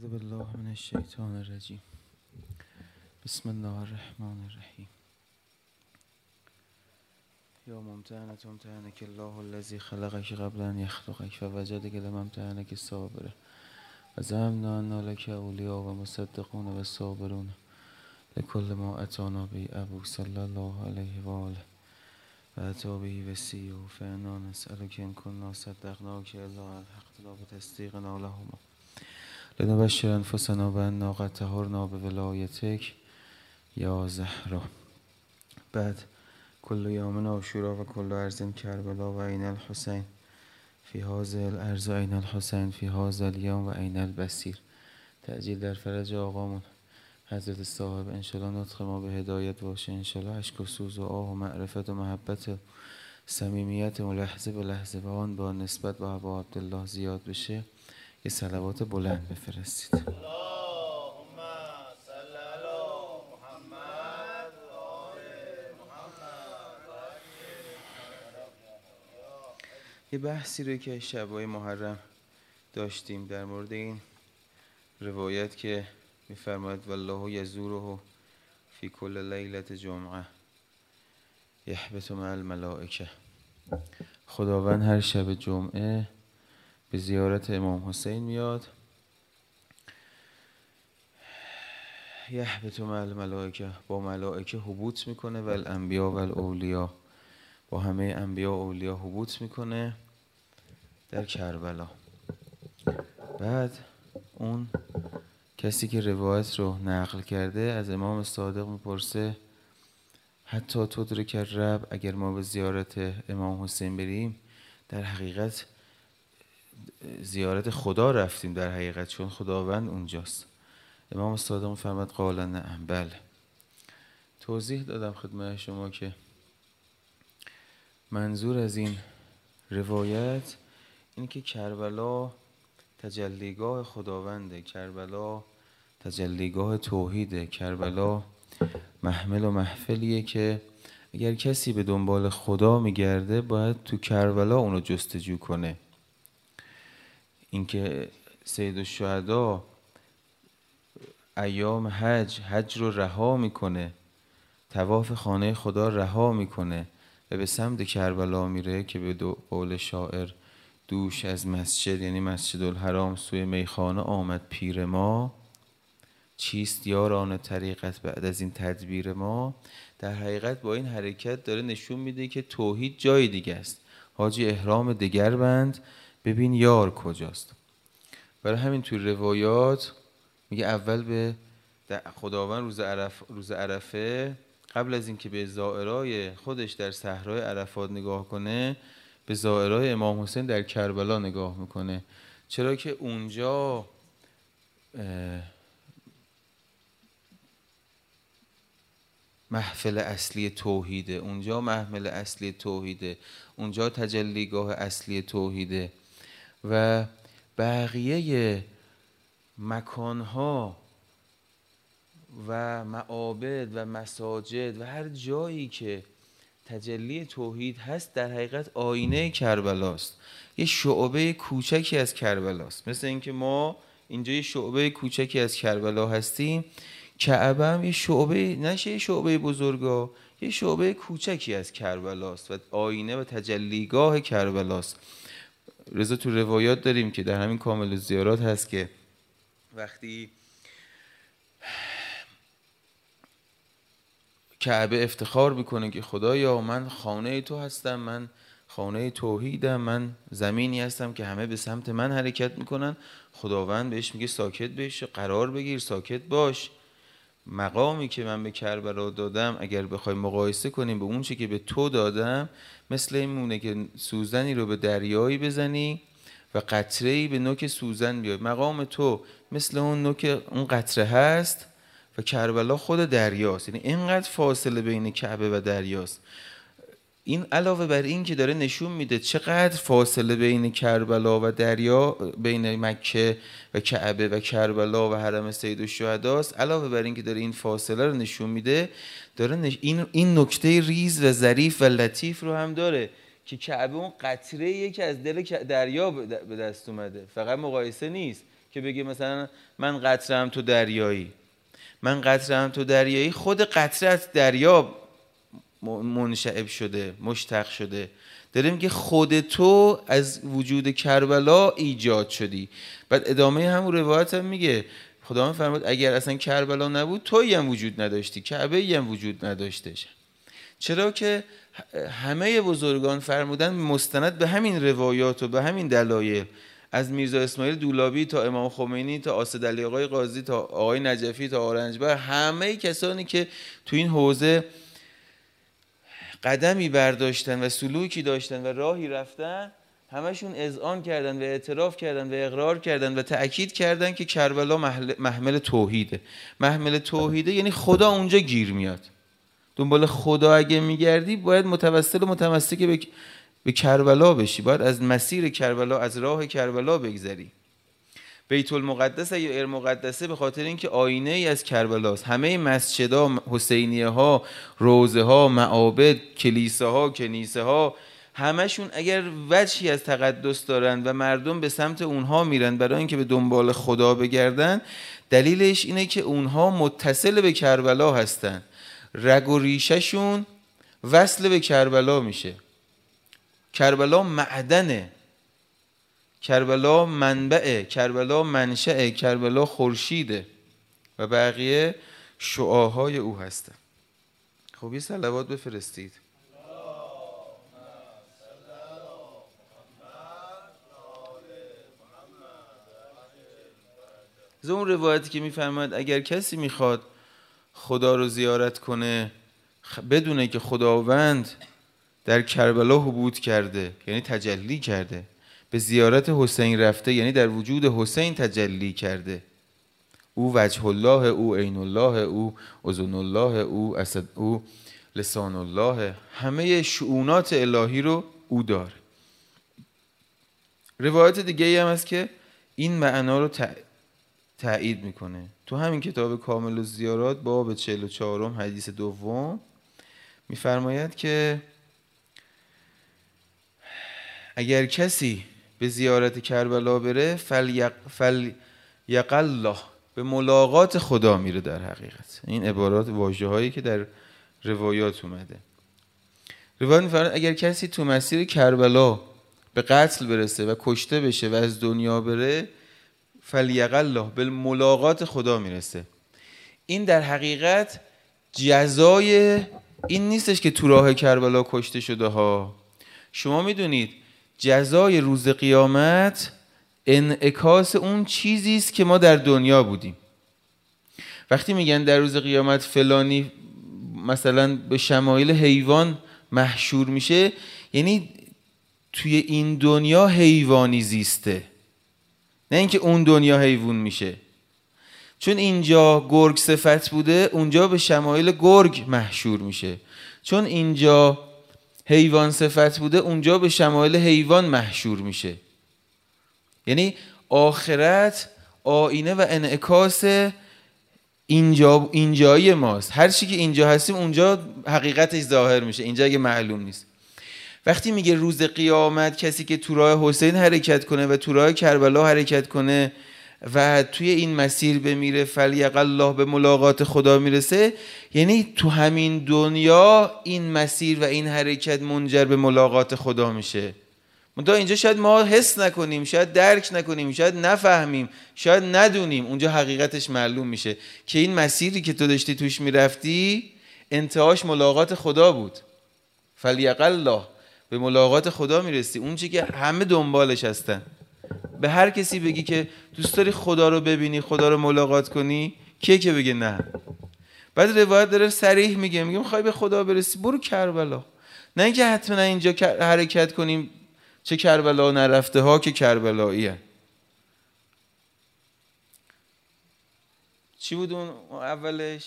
اعوذ بالله من الشیطان الرجیم. بسم الله الرحمن الرحیم. یا ممتحنة امتحنک الله الذی خلقک قبل ان یخلقک فوجدک لم امتحنک صابره و زعمنا انا لک اولیا و مصدقون و صابرون لکل ما اتانا به ابو صلی الله علیه و آله و اتا به وسیع فانا نسألک ان کنا صدقناک الا الحق لا بتصدیقنا لهما لنبشر انفسنا بأننا قد طهرنا بولایتک یا زهرا. بعد کل یوم عاشورا و کل ارض کربلا و عین الحسین فی هذا الارض عین الحسین فی هذا الیوم و عین البصیر. تعجیل در فرج آقامون حضرت صاحب انشالله نطق ما به هدایت باشه، انشالله عشق و سوز و آه و معرفت و محبت و صمیمیت و لحظه به لحظه و آن با نسبت به ابا عبدالله زیاد بشه. یه صلوات بلند بفرستید. اللهم صل علی محمد و آل محمد. یه بحثی رو که شبای محرم داشتیم در مورد این روایت که می‌فرماید والله یزوره فی کل لیلة جمعه یحبط مع الملائکه. خداوند هر شب جمعه به زیارت امام حسین میاد. یحبط مع الملائکه، با ملائکه حبوط میکنه و الانبیا و الاولیا، با همه انبیا و اولیا حبوط میکنه در کربلا. بعد اون کسی که روایت رو نقل کرده از امام صادق میپرسه حتی تدرک الرب، اگر ما به زیارت امام حسین بریم در حقیقت زیارت خدا رفتیم، در حقیقت چون خداوند اونجاست. امام صادق میفرماد قال نعم، بله. توضیح دادم خدمت شما که منظور از این روایت این که کربلا تجلیگاه خداونده، کربلا تجلیگاه توحیده، کربلا محمل و محفلیه که اگر کسی به دنبال خدا میگرده باید تو کربلا اونو جستجو کنه. اینکه سید الشهدا ایام حج رو رها میکنه، طواف خانه خدا رها میکنه و به سمت کربلا میره که به قول شاعر دوش از مسجد، یعنی مسجد الحرام، سوی میخانه آمد پیر ما، چیست یاران طریقت بعد از این تدبیر ما. در حقیقت با این حرکت داره نشون میده که توحید جای دیگه است. حاجی احرام دگر بند، ببین یار کجاست. برای همین توی روایات میگه اول به خداوند روز عرفه قبل از اینکه به زائرای خودش در صحرای عرفات نگاه کنه، به زائرای امام حسین در کربلا نگاه میکنه، چرا که اونجا محفل اصلی توحیده، اونجا محمل اصلی توحیده، اونجا تجلیگاه اصلی توحیده. و بقیه مکانها و معابد و مساجد و هر جایی که تجلی توحید هست در حقیقت آینه کربلاست، یه شعبه کوچکی از کربلاست. مثل اینکه ما اینجا یه شعبه کوچکی از کربلا هستیم، کعبه هم یه شعبه، نشه یه شعبه بزرگا، یه شعبه کوچکی از کربلاست و آینه و تجلیگاه کربلاست. رضا تو روایات داریم که در همین کامل الزیارات هست که وقتی کعبه افتخار میکنه که خدایا من خانه تو هستم، من خانه توحیدم، من زمینی هستم که همه به سمت من حرکت میکنن، خداوند بهش میگه ساکت بش، قرار بگیر، ساکت باش. مقامی که من به کربلا دادم اگر بخوای مقایسه کنیم به اون چی که به تو دادم، مثل این مونه که سوزنی رو به دریایی بزنی و قطره‌ای به نوک سوزن بیاد. مقام تو مثل اون نوک اون قطره هست و کربلا خود دریاست، یعنی اینقدر فاصله بین کعبه و دریاست. این علاوه بر این که داره نشون میده چقدر فاصله بین کربلا و دریا، بین مکه و کعبه و کربلا و حرم سید الشهدا است، علاوه بر این که داره این فاصله رو نشون میده، داره این نکته ریز و ظریف و لطیف رو هم داره که کعبه اون قطره‌ایه که از دل دریا به دست اومده. فقط مقایسه نیست که بگه مثلا من قطره‌ام تو دریایی. من قطره‌ام تو دریایی، خود قطره از دریا منشعب شده، مشتق شده. داره میگه خود تو از وجود کربلا ایجاد شدی. بعد ادامه همون روایت هم میگه خدا فرمود اگر اصلا کربلا نبود تویی هم وجود نداشتی، کعبه‌ای هم وجود نداشتش. چرا که همه بزرگان فرمودن مستند به همین روایات و به همین دلایل، از میرزا اسماعیل دولابی تا امام خمینی تا آسد علی آقای قاضی تا آقای نجفی تا آرنجبر، همه کسانی که تو این حوزه قدمی برداشتن و سلوکی داشتن و راهی رفتن، همشون اذعان کردن و اعتراف کردن و اقرار کردن و تأکید کردن که کربلا محمل توحیده. محمل توحیده یعنی خدا اونجا گیر میاد. دنبال خدا اگه میگردی باید متوسل و متمسک به کربلا بشی، باید از مسیر کربلا، از راه کربلا بگذری. بیت المقدس یا مقدسه به خاطر اینکه آینه ای از کربلاست. همه مسجدها، حسینیه ها، روضه ها، معابد، کلیساها، کنیسه ها، همشون اگر وجهی از تقدس دارن و مردم به سمت اونها میرن برای اینکه به دنبال خدا بگردن، دلیلش اینه که اونها متصل به کربلا هستن. رگ و ریشهشون وصل به کربلا میشه. کربلا معدنه، کربلا منبعه، کربلا منشأه، کربلا خورشیده و بقیه شعاهای او هستن. خب یه صلوات بفرستید. از اون روایتی که میفرماید اگر کسی میخواد خدا رو زیارت کنه بدونه که خداوند در کربلا حبوط کرده، یعنی تجلی کرده، به زیارت حسین رفته، یعنی در وجود حسین تجلی کرده، او وجه الله، او عین الله، او اذن الله، او اسد، او لسان الله، همه شؤونات الهی رو او داره. روایت دیگه هم هست که این معنا رو تایید میکنه. تو همین کتاب کامل الزیارات باب 44 حدیث دوم میفرماید که اگر کسی به زیارت کربلا بره فلیقالله، به ملاقات خدا میره. در حقیقت این عبارات واژه هایی که در روایات اومده. روایت میفرماید اگر کسی تو مسیر کربلا به قتل برسه و کشته بشه و از دنیا بره، فلیقالله، به ملاقات خدا میرسه. این در حقیقت جزای این نیستش که تو راه کربلا کشته شده ها. شما میدونید جزای روز قیامت انعکاس اون چیزی است که ما در دنیا بودیم. وقتی میگن در روز قیامت فلانی مثلا به شمایل حیوان محشور میشه، یعنی توی این دنیا حیوانی زیسته، نه اینکه اون دنیا حیوان میشه. چون اینجا گرگ صفت بوده اونجا به شمایل گرگ محشور میشه، چون اینجا حیوان صفت بوده اونجا به شمایل حیوان محشور میشه. یعنی آخرت آینه و انعکاس اینجایی ماست. هر چی که اینجا هستیم اونجا حقیقتش ظاهر میشه، اینجا اگه معلوم نیست. وقتی میگه روز قیامت کسی که تو راه حسین حرکت کنه و تو راه کربلا حرکت کنه و توی این مسیر بمیره، فلیقالله، به ملاقات خدا میرسه، یعنی تو همین دنیا این مسیر و این حرکت منجر به ملاقات خدا میشه. منتها اینجا شاید ما حس نکنیم، شاید درک نکنیم، شاید نفهمیم، شاید ندونیم. اونجا حقیقتش معلوم میشه که این مسیری که تو داشتی توش میرفتی انتهاش ملاقات خدا بود. فلیقالله، به ملاقات خدا میرسی، اون چی که همه دنبالش هستن. به هر کسی بگی که دوست داری خدا رو ببینی، خدا رو ملاقات کنی، کیه که بگه نه؟ بعد روایت داره صریح میگه میخوای به خدا برسی برو کربلا، نه اینکه حتما اینجا حرکت کنیم چه کربلا نرفته ها که کربلایی هست. چی بود اون اولش؟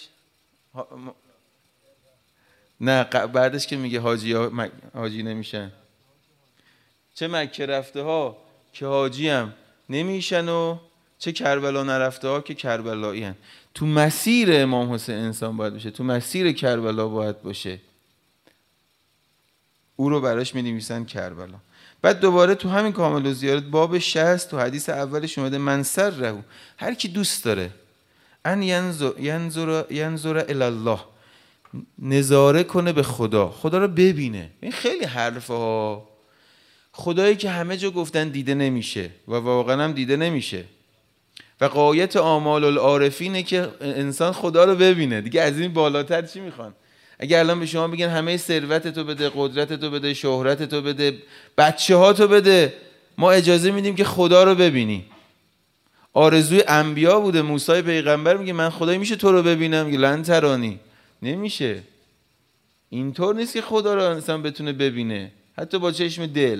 نه بعدش که میگه حاجی نمیشن، چه مکه رفته ها که حاجی هم نمیشن و چه کربلا نرفته ها که کربلایی هن. تو مسیر امام حسین انسان باید باشه، تو مسیر کربلا باید باشه. او رو براش می نویسن کربلا. بعد دوباره تو همین کامل و زیارت باب 60 تو حدیث اولش اومده من سره، هر کی دوست داره ان ینظر الی الله، نظاره کنه به خدا، خدا رو ببینه. این خیلی حرفه ها، خدایی که همه جا گفتن دیده نمیشه و واقعا هم دیده نمیشه و غایت آمال العارفینه که انسان خدا رو ببینه. دیگه از این بالاتر چی میخوان؟ اگه الان به شما بگن همه ثروتتو بده، قدرتتو بده، شهرتتو بده، بچه‌هاتو بده، ما اجازه میدیم که خدا رو ببینی. آرزوی انبیا بوده. موسی پیغمبر میگه من خدای میشه تو رو ببینم؟ میگه لن ترانی، نمیشه. اینطور نیست که خدا رو انسان بتونه ببینه حتی با چشم دل.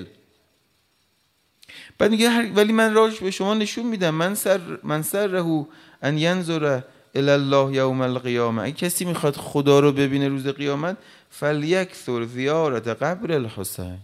بعد میگه ولی من راهش به شما نشون میدم، من سره ان ینظر الی الله یوم القیامه، اگه کسی میخواد خدا رو ببینه روز قیامت فلیکثر زیارت قبر الحسین،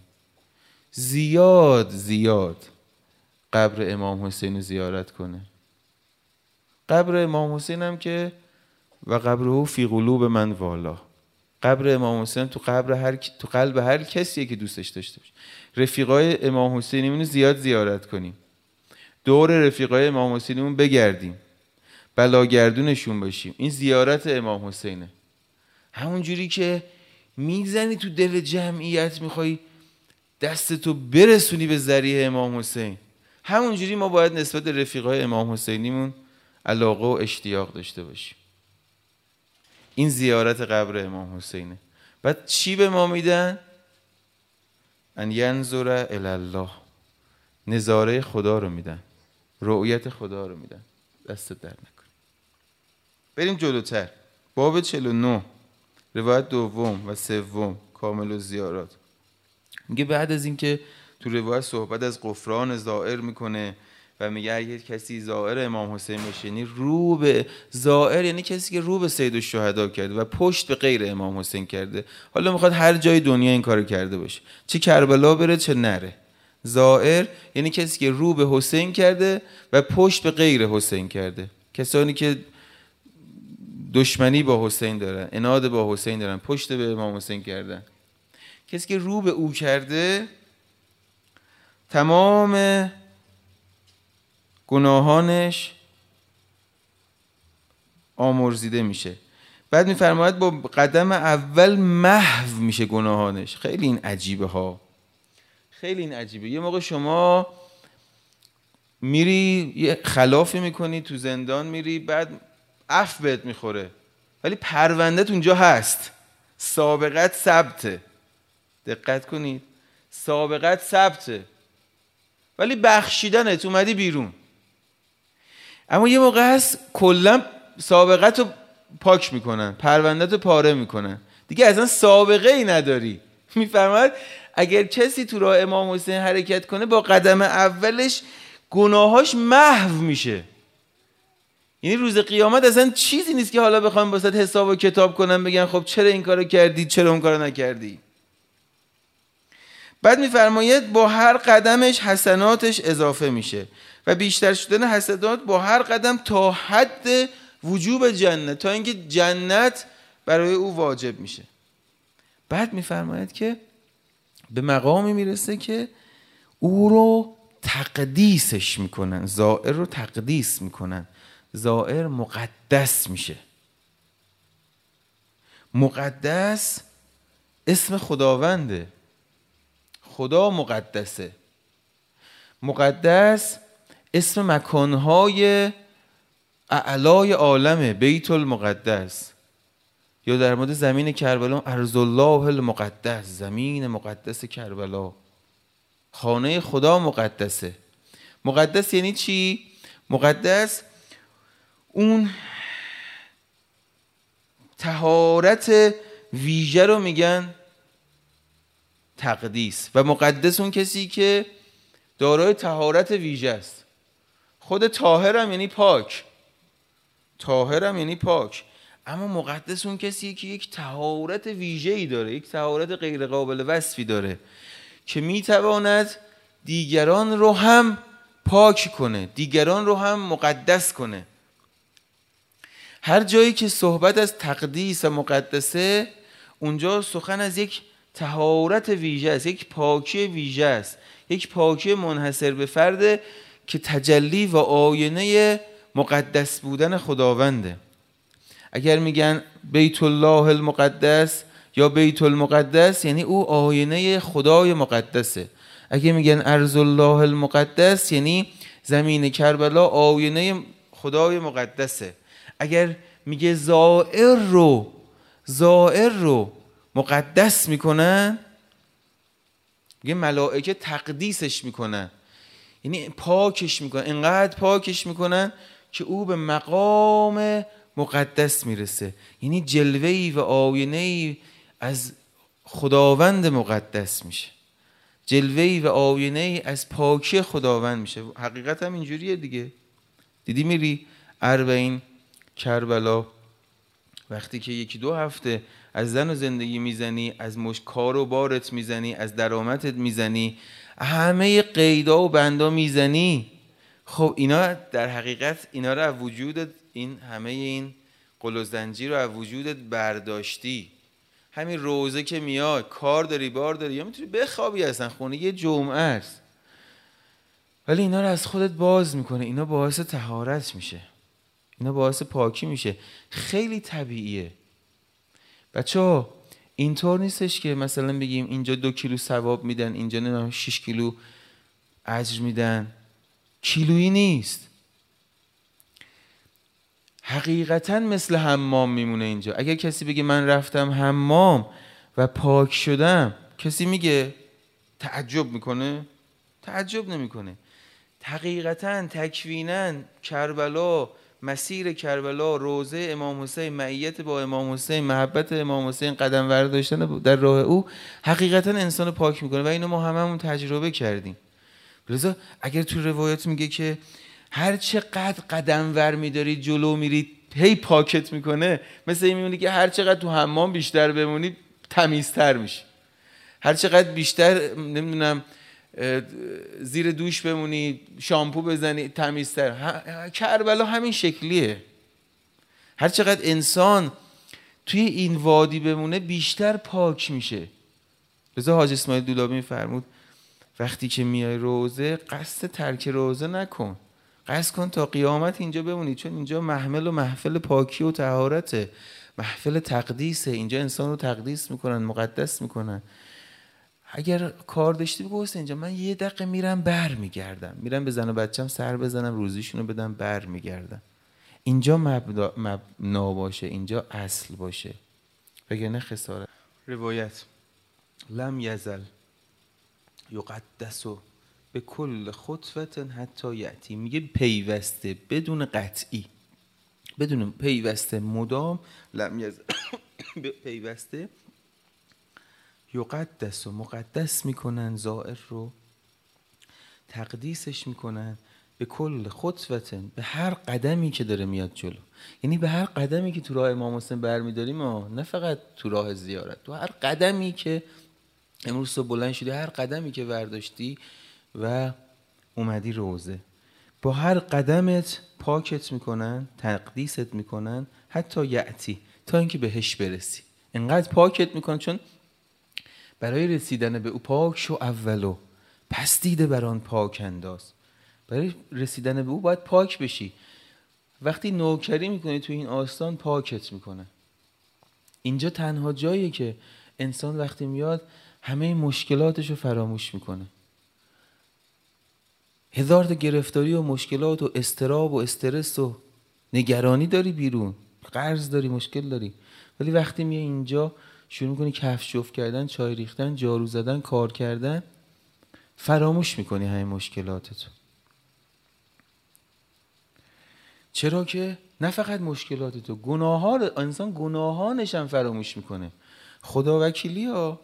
زیاد قبر امام حسین زیارت کنه. قبر امام حسین هم که و قبره فی قلوب من والا، قبر امام حسین تو قلب هر کسیه که دوستش داشته باشه. رفیقای امام حسینیمون زیاد زیارت کنیم، دور رفیقای امام حسینیمون بگردیم، بلاگردونشون باشیم. این زیارت امام حسینه. همون جوری که میزنی تو دل جمعیت میخوای دستتو برسونی به ذریح امام حسین، همون جوری ما باید نسبت به رفیقای امام حسینیمون علاقه و اشتیاق داشته باشیم. این زیارت قبر امام حسینه. بعد چی به ما میدن؟ ان ینظر الی الله، نظاره خدا رو میدن، رؤیت خدا رو میدن. دست در نکن. بریم جلوتر. باب 49 روایت دوم و سوم کامل و زیارات میگه بعد از اینکه تو روایت صحبت از غفران زائر میکنه و میگه اگه کسی زائر امام حسین باشه، یعنی رو به زائر، یعنی کسی که رو به سید الشهدا کرده و پشت به غیر امام حسین کرده. حالا میخواد هر جای دنیا این کارو کرده باشه، چه کربلا بره چه نره. زائر یعنی کسی که رو به حسین کرده و پشت به غیر حسین کرده. کسانی که دشمنی با حسین دارن، عناد با حسین دارن، پشت به امام حسین کردن. کسی که رو به او کرده تمام گناهانش آمرزیده میشه. بعد میفرماید با قدم اول محو میشه گناهانش. خیلی این عجیبه ها، خیلی این عجیبه. یه موقع شما میری یه خلافی میکنی، تو زندان میری، بعد عفو بهت میخوره ولی پرونده‌ت اونجا هست، سابقت ثبته. دقت کنید، سابقت ثبته ولی بخشیدنت، اومدی بیرون. اما یه موقع هست کلا سابقت رو پاک میکنن، پرونده‌ت رو پاره میکنن، دیگه اصلا سابقه ای نداری. میفرماید اگر کسی تو راه امام حسین حرکت کنه با قدم اولش گناهاش محو میشه. یعنی روز قیامت اصلا چیزی نیست که حالا بخوام واسه حساب و کتاب کنم بگن خب چرا این کارو کردی چرا اون کارو نکردی. بعد میفرماید با هر قدمش حسناتش اضافه میشه و بیشتر شدن حسنات با هر قدم تا حد وجوب جنت، تا اینکه جنت برای او واجب میشه. بعد میفرماید که به مقامی میرسه که او رو تقدیسش میکنن، زائر رو تقدیس میکنن، زائر مقدس میشه. مقدس اسم خداونده، خدا مقدسه. مقدس اسم مکانهای اعلای عالمه، بیت المقدس. یا در مورد زمین کربلا ارض الله المقدس، زمین مقدس کربلا، خانه خدا مقدسه. مقدس یعنی چی؟ مقدس اون طهارت ویژه رو میگن تقدیس. و مقدس اون کسی که دارای طهارت ویژه است. خود طاهرم یعنی پاک، طاهرم یعنی پاک، اما مقدس اون کسی که یک طهارت ویژه‌ای داره، یک طهارت غیر قابل وصفی داره که میتواند دیگران رو هم پاک کنه، دیگران رو هم مقدس کنه. هر جایی که صحبت از تقدیس و مقدسه، اونجا سخن از یک طهارت ویژه است، یک پاکی ویژه است، یک پاکی منحصر به فرده که تجلی و آینه مقدس بودن خداونده. اگر میگن بیت الله المقدس یا بیت المقدس یعنی او آینه خدای مقدسه. اگر میگن ارض الله المقدس یعنی زمین کربلا آینه خدای مقدسه. اگر میگه زائر رو مقدس میکنن، میگه ملائکه تقدیسش میکنن، یعنی پاکش میکنن، اینقدر پاکش میکنن که او به مقام مقدس میرسه، یعنی جلوه‌ای و آینه‌ای از خداوند مقدس میشه، جلوه‌ای و آینه‌ای از پاکی خداوند میشه. حقیقت هم اینجوریه دیگه. دیدی میری اربعین کربلا، وقتی که 1-2 هفته از زن و زندگی میزنی، از کار و بارت میزنی، از درآمدت میزنی، همه قیدا و بندا میزنی، خب اینا در حقیقت اینا رو از وجودت، این همه این قل و زنجیر رو از وجودت برداشتی. همین روزه که میاد کار داری بار داری یا میتونی بخوابی اصلا خونه، یه جمعه است، ولی اینا رو از خودت باز میکنه. اینا باعث طهارت میشه، اینا باعث پاکی میشه. خیلی طبیعیه بچه‌ها. اینطور نیستش که مثلا بگیم اینجا 2 کیلو ثواب میدن، اینجا نه 6 کیلو اجر میدن. کیلویی نیست، حقیقتا مثل حمام میمونه اینجا. اگر کسی بگه من رفتم حمام و پاک شدم، کسی میگه تعجب میکنه؟ تعجب نمیکنه. حقیقتا تکوینا کربلا، مسیر کربلا، روضه امام حسین، معیت با امام حسین، محبت امام حسین، قدم برداشتن در راه او، حقیقتا انسان پاک میکنه و اینو ما هممون تجربه کردیم. لذا اگر تو روایت میگه که هر چقدر قدم ور میداری جلو میری هی پاکت میکنه، مثل این میمونی که هر چقدر تو حمام بیشتر بمونی تمیزتر میشی، هر چقدر بیشتر نمیدونم زیر دوش بمونی، شامپو بزنی، تمیزتر. کربلا همین شکلیه. هر چقدر انسان توی این وادی بمونه بیشتر پاک میشه. لذا حاج اسماعیل دولابی فرمود وقتی که میای روزه قصد ترک روزه نکن، قصد کن تا قیامت اینجا بمونی، چون اینجا محمل و محفل پاکی و طهارته، محفل تقدیسه. اینجا انسان رو تقدیس میکنن، مقدس میکنن. اگر کار داشتی بگو اینجا من 1 دقیقه میرم بر میگردم، میرم به زن و بچم سر بزنم، روزیشونو بدم، بر میگردم. اینجا مبنا باشه، اینجا اصل باشه، وگرنه خسارت. روایت لم یزل یقدس به کل خطوت حتی یأتی، میگه پیوسته بدون قطعی، بدون پیوسته مدام، لم یزل پیوسته یقدس و مقدس میکنن، زائر رو تقدیسش میکنن، به کل خطوت، به هر قدمی که داره میاد جلو. یعنی به هر قدمی که تو راه امام حسین برمیداریم، نه فقط تو راه زیارت، تو هر قدمی که امروز صبح بلند شدی، هر قدمی که ورداشتی و اومدی روزه، با هر قدمت پاکت میکنن، تقدیست میکنن، حتی یأتی، تا اینکه بهش برسی. انقدر پاکت میکنن چون برای رسیدن به او پاک شو اولو، پس دیده بر آن پاک انداز. برای رسیدن به او باید پاک بشی. وقتی نوکری میکنی تو این آستان پاکت میکنه. اینجا تنها جاییه که انسان وقتی میاد همه مشکلاتش رو فراموش میکنه. 1000 تا گرفتاری و مشکلات و اضطراب و استرس و نگرانی داری بیرون، قرض داری، مشکل داری، ولی وقتی میای اینجا شروع میکنی کفش جفت کردن، چای ریختن، جارو زدن، کار کردن، فراموش میکنی همه مشکلاتتو. چرا که نه فقط مشکلاتتو، گناه‌ها رو انسان گناهانش هم فراموش میکنه. خدا وکیلی ها،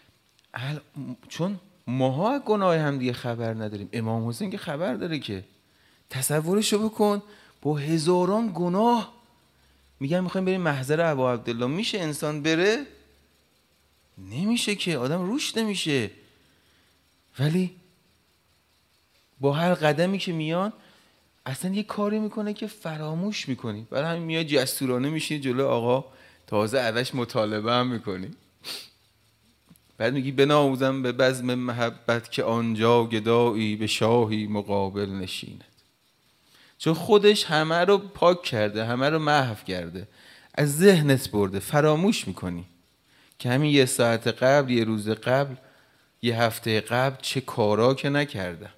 چون ماها از گناه هم دیگه خبر نداریم، امام حسین که خبر داره. که تصورشو بکن با هزاران گناه میگن میخوایم بریم محضر ابا عبدالله، میشه انسان بره؟ نمیشه که، آدم روش نمیشه. ولی با هر قدمی که میان اصلا یه کاری میکنه که فراموش میکنی. برای همین میاد جسورانه میشی جلو آقا، تازه ازش مطالبه هم میکنی. بعد میگی بنازم به بزم محبت که آنجا گدایی به شاهی مقابل نشیند. چون خودش همه رو پاک کرده، همه رو محو کرده، از ذهنت برده، فراموش میکنی که همین یه ساعت قبل، یه روز قبل، یه هفته قبل چه کارا که نکرده.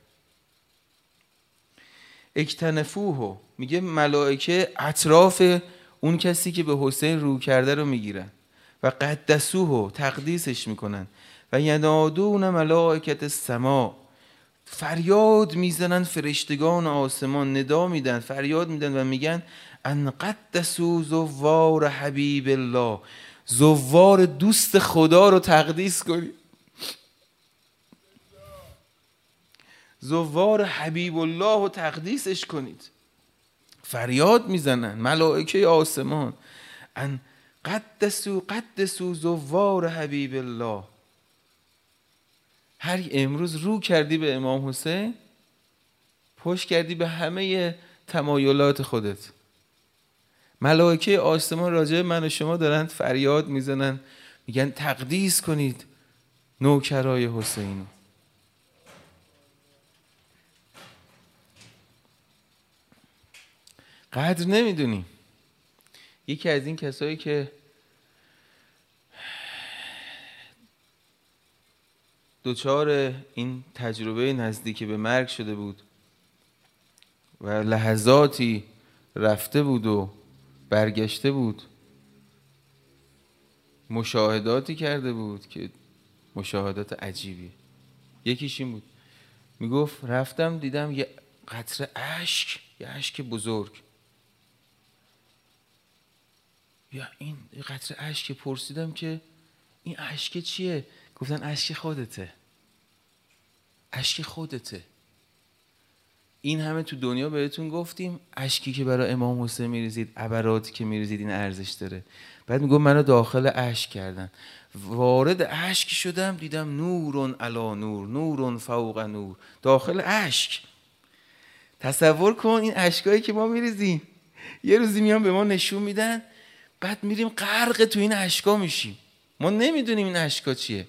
اکتنفوهو میگه ملائکه اطراف اون کسی که به حسین رو کرده رو میگیرن و قدسوهو تقدیسش میکنن و ینادون ملائکت السما، فریاد میزنن فرشتگان آسمان، ندا میدن، فریاد میدن و میگن ان قدسوا زوار حبیب الله، زوار دوست خدا رو تقدیس کنید، زوار حبیب الله رو تقدیسش کنید. فریاد میزنن ملائکه آسمان ان قدسوا زوار حبیب الله. هر امروز رو کردی به امام حسین، پشت کردی به همه تمایلات خودت. ملائکه آسمان راجع من و شما دارن فریاد میزنن، میگن تقدیس کنید نوکرای حسین. قدر نمیدونی. یکی از این کسایی که دوچار این تجربه نزدیکی به مرگ شده بود و لحظاتی رفته بود و برگشته بود، مشاهداتی کرده بود که مشاهدات عجیبی. یکیش این بود، میگفت رفتم دیدم یه قطره اشک، یه اشک بزرگ، یا این قطره اشک، پرسیدم که این اشک چیه؟ گفتن اشک خودته، اشک خودته. این همه تو دنیا بهتون گفتیم اشکی که برای امام حسین میریزید، عبراتی که میریزید این ارزش داره. بعد میگم منو داخل اشک کردن، وارد اشک شدم دیدم نورون علا نور، نورون فوق نور، داخل اشک. تصور کن این اشکایی که ما میریزیم یه روزی میان به ما نشون میدن، بعد میریم غرق تو این اشکا میشیم، ما نمیدونیم این اشکا چیه.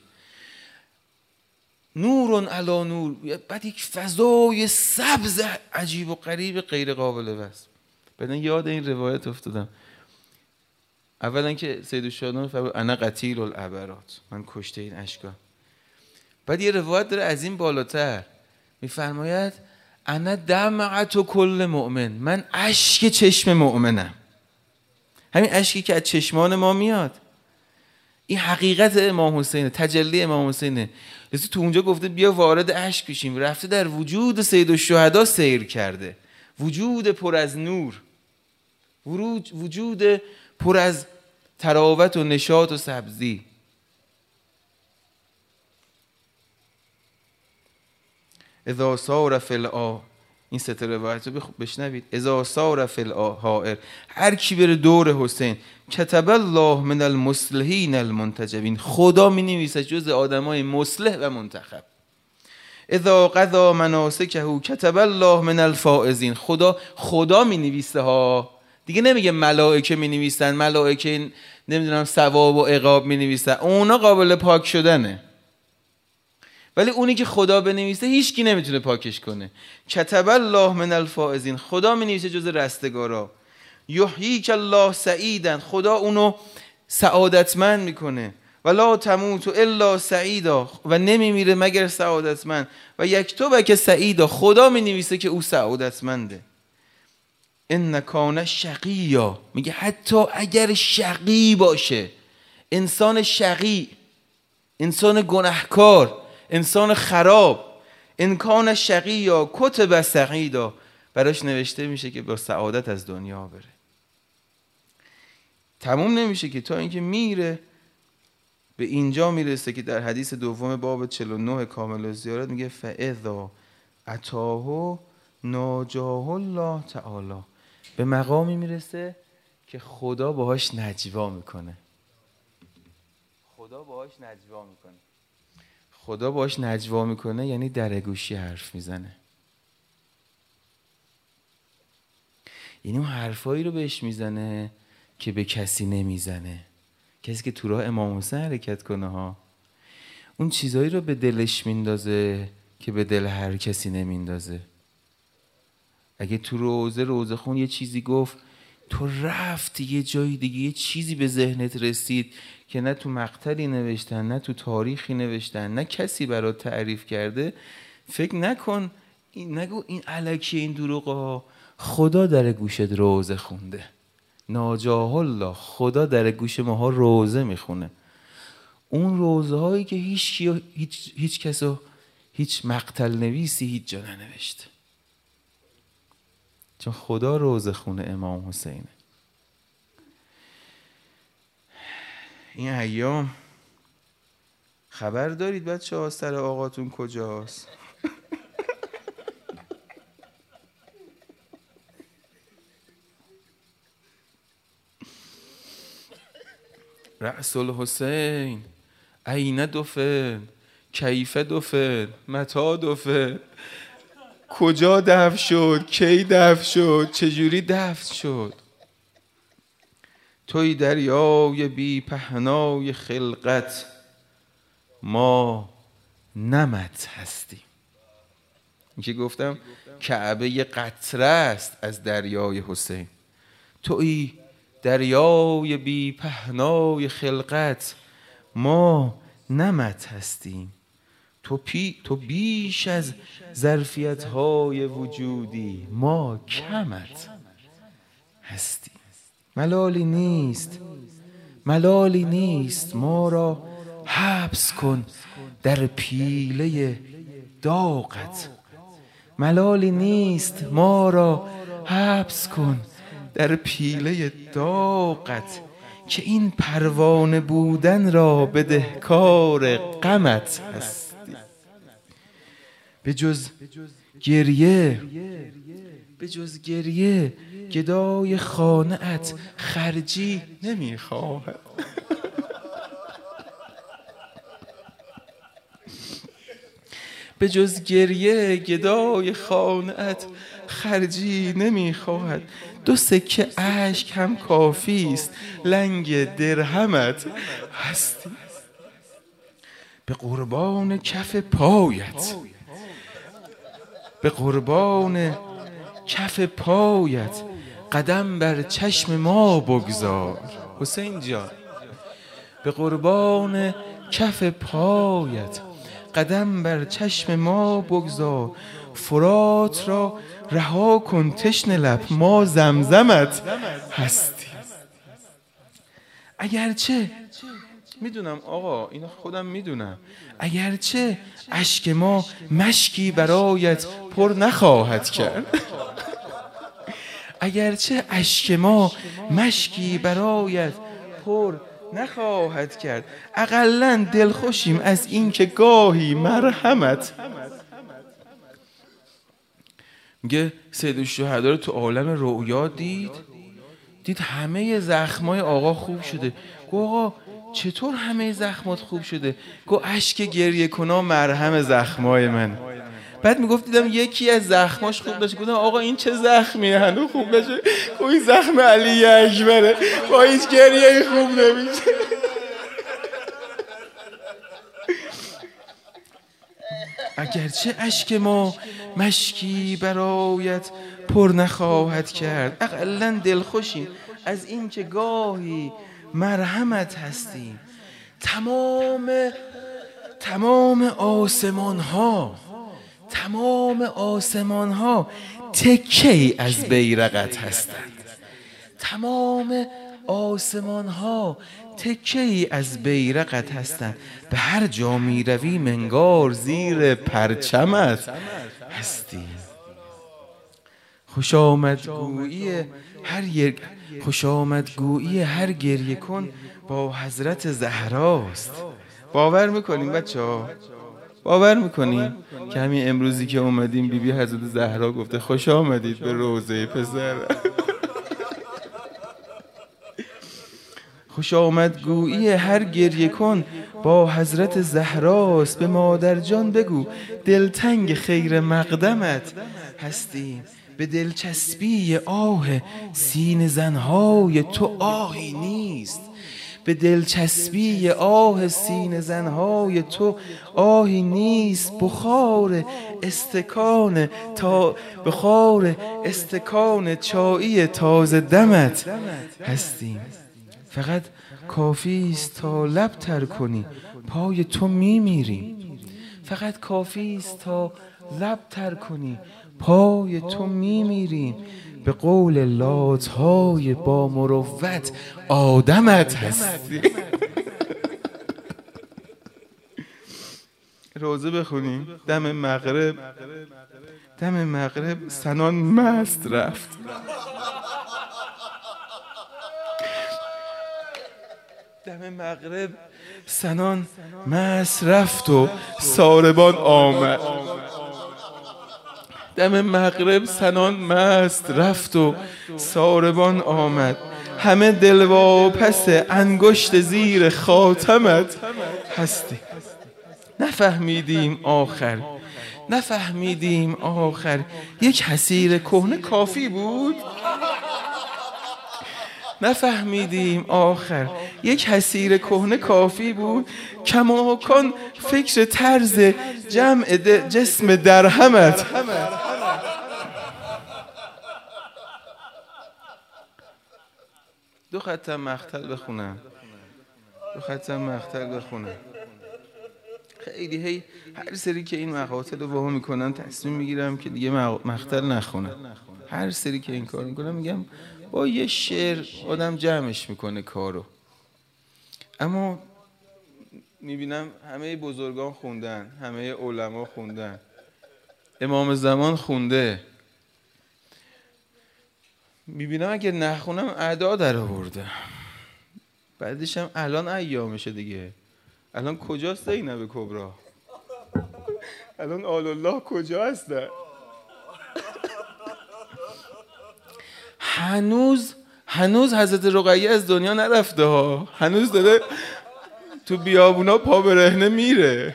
نورون علا نور، بعد یک فضای سبز عجیب و غریب غیر قابل وصف. بعد یاد این روایت افتادم، اولا که سید الشهدا فرمود انا قتیل العبرات، من کشته این اشکا. بعد یه روایت داره از این بالاتر، میفرماید انا دمعت کل مؤمن، من اشک چشم مؤمنم. همین اشکی که از چشمان ما میاد، این حقیقت امام حسینه، تجلی امام حسینه. لذا تو اونجا گفته بیا وارد اشک بشیم، رفته در وجود سید الشهدا سیر کرده، وجود پر از نور، وجود پر از تراوت و نشاط و سبزی. اذا صار فی این سه تا روایت رو بشنوید. اذا صار فی الحائر، هر کی بره دور حسین، کتب الله من المصلحین المنتجبین، خدا می نویسه جز آدمای مصلح و منتخب. اذا قضا مناسکه کتب الله من الفائزین، خدا می نویسه ها، دیگه نمیگه ملائکه می نویسن، ملائکه نمیدونم ثواب و عقاب می نویسن، اونا قابل پاک شدنه، ولی اونی که خدا بنویسه هیچ کی نمیتونه پاکش کنه. کتب الله من الفائزین، خدا مینویسه جز رستگارا. یحییک الله سعیدا، خدا اونو سعادتمند میکنه. ولا تموت الا سعیدا، و نمیمیره مگر سعادتمند. و یکتبک سعیدا، خدا مینویسه که او سعادتمنده. ان کان شقیا، میگه حتی اگر شقی باشه، انسان شقی، انسان گناهکار، انسان خراب، ان کان شقیا کتب سعیدا، براش نوشته میشه که با سعادت از دنیا بره. تموم نمیشه که تا اینکه میره به اینجا میرسه که در حدیث دوم باب 49 کامل الزیارت میگه فاذا اتاه ناجاه الله تعالی، به مقامی میرسه که خدا باهاش نجوا میکنه. خدا باهاش نجوا میکنه یعنی در گوشی حرف میزنه، یعنی اون حرفایی رو بهش میزنه که به کسی نمیزنه. کسی که تو راه امام حسین حرکت کنه ها، اون چیزایی رو به دلش میندازه که به دل هر کسی نمیندازه. اگه تو روزه خون یه چیزی گفت، تو رفتی یه جای دیگه، یه چیزی به ذهنت رسید که نه تو مقتلی نوشتن، نه تو تاریخی نوشتن، نه کسی برات تعریف کرده، فکر نکن نگو این الکی این دروغا. خدا در گوشت روزه خونده، ناجاه الله، خدا در گوش ماها روزه میخونه. اون روزه هایی که هیچ کسو، هیچ مقتل نویسی هیچ جا ننوشته، چون خدا روزه خونه امام حسینه. این ایام خبر دارید بچه ها سر آقاتون کجاست؟ رأس الحسین عین دفن، کیف دفن، متى دفن، کجا دفن شد، کی دفن شد، چجوری دفن شد. توی دریای بی پهنای خلقت، ما نمت هستیم. این که گفتم کعبه یه قطره است از دریای حسین. توی دریای بی پهنای خلقت، ما نمت هستیم. تو بیش از ظرفیت‌های وجودی، ما کمت هستیم. ملالی نیست ما را حبس کن در پیله داغت. ملالی نیست ما را حبس کن در پیله داغت، که این پروانه بودن را بدهکار غمت هستی. به جز گریه گدای خانه ات خرجی نمیخواهد. به جز گریه گدای خانه ات خرجی نمیخواهد. 2 سکه اشک هم کافی است، لنگ درهمت هستی. به قربان کف پایت، به قربان کف پایت، قدم بر چشم ما بگذار. حسین جان، به قربان کف پایت، قدم بر چشم ما بگذار. فرات را رها کن تشنه لب، ما زمزمت هستیم. اگرچه میدونم آقا، اینو خودم میدونم، اگرچه اشک ما مشکی برایت پر نخواهد کرد، اگرچه اشک ما مشکی برایت پر نخواهد کرد، اقلن دلخوشیم از این که گاهی مرحمت. میگه سید الشهدا رو تو عالم رؤیا دید همه زخمای آقا خوب شده. گو آقا چطور همه زخمات خوب شده؟ گو اشک گریه کنا مرهم زخمای من. بعد میگفت دیدم یکی از زخماش خوب نشه. گفتم آقا این چه زخمیه هنوز خوب نشه؟ گو این زخم علی اکبره، با هیچ گریه خوب نمیشه. اگرچه اشک ما مشکی برایت پر نخواهد کرد، اقلن دلخوشیم از این که گاهی مرحمت هستیم. تمام آسمان ها تکی از بیرقت هستند. تمام آسمان ها تکی از بیرقت هستند. به هر جا می روی منگار زیر پرچمت هستی. خوش آمدگویی هر گریه کن با حضرت زهراست. باور میکنیم بچه ها؟ باور میکنیم که همین امروزی که اومدیم بیبی حضرت زهرا گفته خوش آمدید به روضه پسر. خوش آمدگویی هر گریه کن با حضرت زهراست. به مادر جان بگو دلتنگ خیر مقدمت هستیم. به دلچسبی آه سینه زنهای تو آهی نیست. به دلچسبی آه سینه زنهای تو آهی نیست بخار استکان تا بخار استکان چایی تازه دمت هستیم. فقط کافی است تا لب تر کنی پای تو میمیریم. فقط کافی است تا لب تر کنی پای تو میمیریم. به قول لاتهای با مروت آدمت هستی. روزه بخونیم. دم مغرب سنان مست رفت. دم مغرب سنان مست رفت و ساربان آمد. دم مغرب سنان مست رفت و ساربان آمد. همه دلواپس انگشت زیر خاتمت هستی. نفهمیدیم آخر یک حصیر کهنه کافی بود. نفهمیدیم آخر یک حصیر کهنه کافی بود. کماکان فکر طرز جمع جسم درهمت. دو ختم مقتل بخونم. خیلی هر سری که این مقاتل رو باها میکنن تصمیم میگیرم که دیگه مقتل نخونم. هر سری که این کار میکنم میگم با یه شعر آدم جمعش میکنه کارو. اما میبینم همه بزرگان خوندن، همه علما خوندن، امام زمان خونده. میبینم اگه نخونم اعدا در آورده. بعدش هم الان ایامشه دیگه. الان کجاست زینب کبری؟ الان آل الله کجا هستن؟ هنوز حضرت رقیه از دنیا نرفته ها. هنوز داره تو بیابونا پا برهنه میره.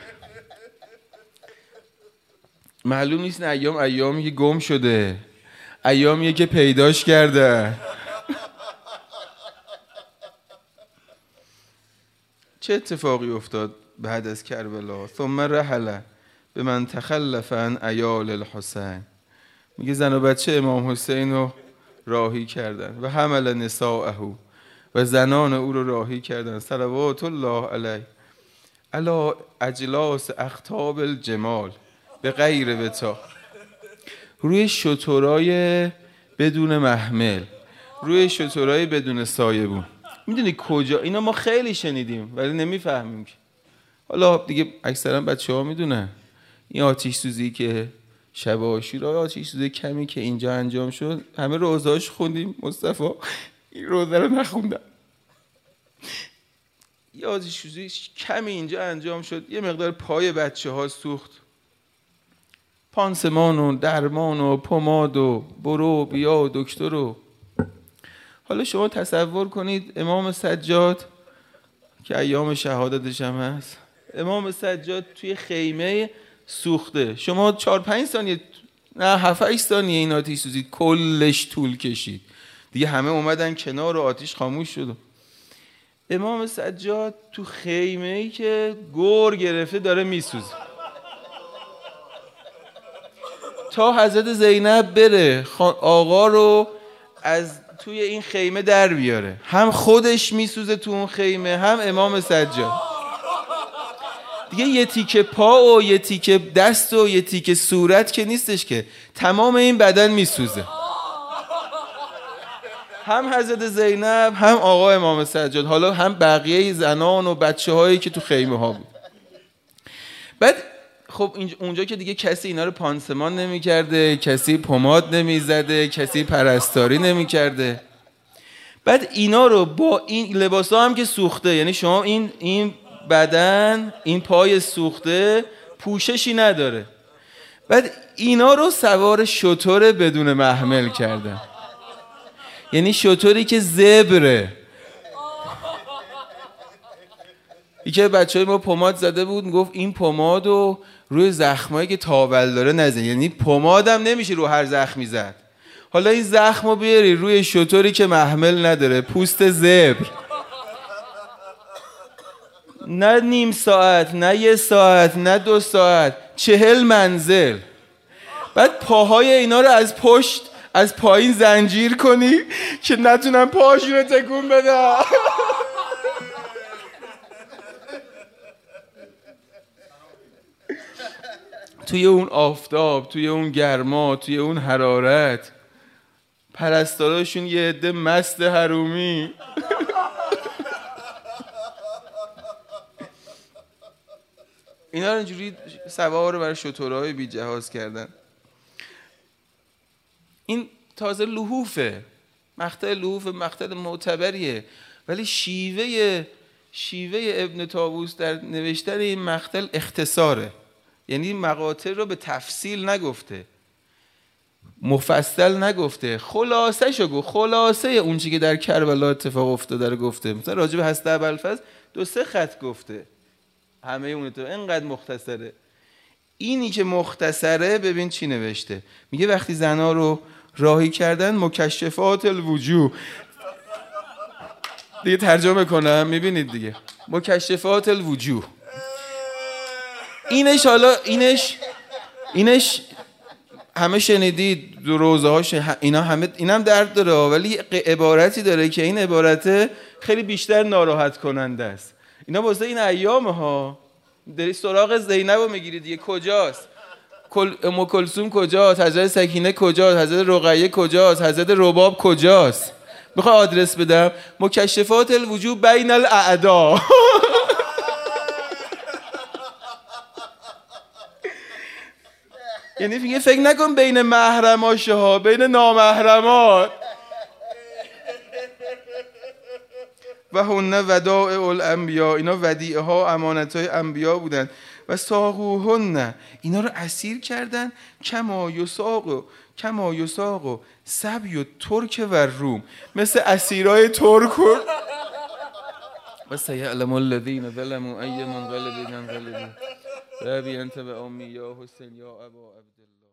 معلوم نیست ایامی که گم شده، ایامیه که پیداش کرده. چه اتفاقی افتاد بعد از کربلا؟ ثم رحل به من تخلف عن عیال الحسین. میگه زن و بچه امام حسین رو راهی کردن و حمل نساءه و زنان او رو راهی کردن صلوات الله علیه علی اجلاس اخطاب الجمال به غیر بتا. روی شترای بدون محمل، روی شترای بدون سایبون. میدونی کجا؟ اینا ما خیلی شنیدیم ولی نمیفهمیم که. حالا دیگه اکثرا بچه‌ها میدونن این آتش سوزی که شب عاشورا، آتش سوزی کمی که اینجا انجام شد، همه روزهاش خوندیم. مصطفی این روزه رو نخوندم. یه آتش سوزی کمی اینجا انجام شد، یه مقدار پای بچه‌ها سوخت. پانسمان و درمان و پماد و برو بیا و دکتر و. حالا شما تصور کنید امام سجاد که ایام شهادتش هم هست، امام سجاد توی خیمه سوخته. شما 4-5 ثانیه نه 7-8 ثانیه این آتش سوزی کلش طول کشید دیگه. همه اومدن کنار و آتش خاموش شد. امام سجاد تو خیمه‌ای که گور گرفته داره میسوزه تا حضرت زینب بره آقا رو از توی این خیمه در بیاره. هم خودش میسوزه تو اون خیمه، هم امام سجاد. دیگه یه تیکه پا و یه تیکه دست و یه تیکه صورت که نیستش که، تمام این بدن میسوزه. هم حضرت زینب، هم آقا امام سجاد، حالا هم بقیه زنان و بچه هایی که تو خیمه ها بود. بعد خب اونجا که دیگه کسی اینا رو پانسمان نمی کرده، کسی پماد نمی زده، کسی پرستاری نمی کرده. بعد اینا رو با این لباس ها هم که سوخته، یعنی شما این بدن، این پای سوخته پوششی نداره. بعد اینا رو سوار شتر بدون محمل کردن، یعنی شتری که زبره. یکی بچهای ما پماد زده بود، گفت این پمادو روی زخمایی که تاول داره نزن، یعنی پمادم نمیشه رو هر زخمی زد. حالا این زخمو بیاری روی شتری که محمل نداره، پوست زبر. نه نیم ساعت، نه 1 ساعت، نه 2 ساعت، 40 منزل. بعد پاهای اینا رو از پشت از پایین زنجیر کنی که نتونن پاهاشون رو تکون بدن. توی اون آفتاب، توی اون گرما، توی اون حرارت، پرستاراشون یه عده مست حرومی اینا رو اینجوری سوار رو برای شترهای بی جهاز کردن. این تازه لحوفه، مقطع لحوف، مقطع معتبریه، ولی شیوه ابن طاووس در نوشتن این مقطع اختصاره. یعنی مقاطع رو به تفصیل نگفته، مفصل نگفته، خلاصه شو گفت. خلاصه اون چیزی که در کربلا اتفاق افتاده رو گفته. مثلا راجع به حضرت ابوالفضل 2-3 خط گفته، همه اون تو اینقدر مختصره. اینی که مختصره ببین چی نوشته. میگه وقتی زنا رو راهی کردن مکشفات الوجوه، دیگه ترجمه کنم میبینید دیگه، مکشفات الوجوه. اینش حالا اینش همه شنیدید دو روزه هاش، اینا همه اینم درد داره، ولی عبارتی داره که این عبارت خیلی بیشتر ناراحت کننده است. اینا واسه این ایام ها داری سراغ زینب رو میگیری دیگه. کجاست ام کلثوم؟ کجاست حضرت سکینه؟ کجاست حضرت رقیه؟ کجاست حضرت رباب؟ کجاست؟ میخوای آدرس بدم؟ مکشفات الوجوه بین الاعدا. یعنی میگه فکر نکن بین محرماشه ها، بین نامحرمات. و هن ودائع الانبیا، اینا ودیعه ها، امانت های انبیا بودن. و ساقوهن، اینا رو اسیر کردن. کما یساق سبی و ترک و روم، مثل اسیرای ترک. و سیعلم الذین ظلموا ای منقلب ینقلبون. ربی انت و امی یا حسین یا ابا عبدالله.